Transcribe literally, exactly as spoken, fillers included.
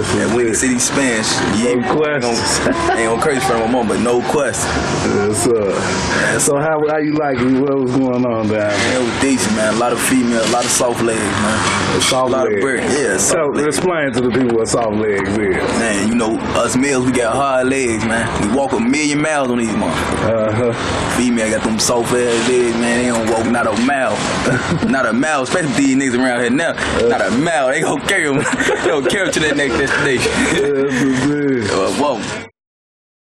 That Windy City Spanish. Yeah, no question. Ain't gonna crazy for my mom, but no question. Yes, sir. Yes. So how how you like it? What was going on down there? Man, it was decent, man. A lot of female, a lot of soft legs, man. Soft a lot legs. of bird. Yeah, soft So legs. explain to the people what soft legs is. Man, you know, us males, we got hard legs, man. We walk a million miles on these motherfuckers. Uh-huh. Female got them soft ass legs, man. They don't walk not a mile. Not a mile, especially these niggas around here now. Uh, not a mile. They gonna carry them. They gonna carry them to that next destination. Yeah, that's what it is. Uh, whoa.